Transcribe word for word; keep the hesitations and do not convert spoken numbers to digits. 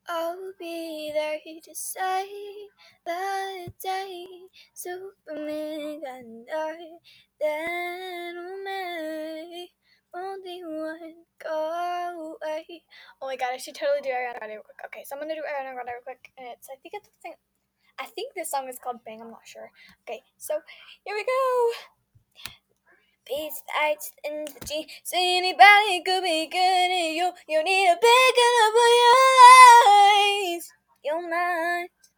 I'll be there to save the day. Superman and I, then may only one go away. Oh my god, I should totally do Ariana Grande real quick. Okay, so I'm gonna do Ariana Grande real quick, and it's I think it's the thing. I think this song is called Bang. I'm not sure. Okay, so here we go. Peace, lights, and the G. So anybody could be good, and you you need a big enough for your eyes. You're mine.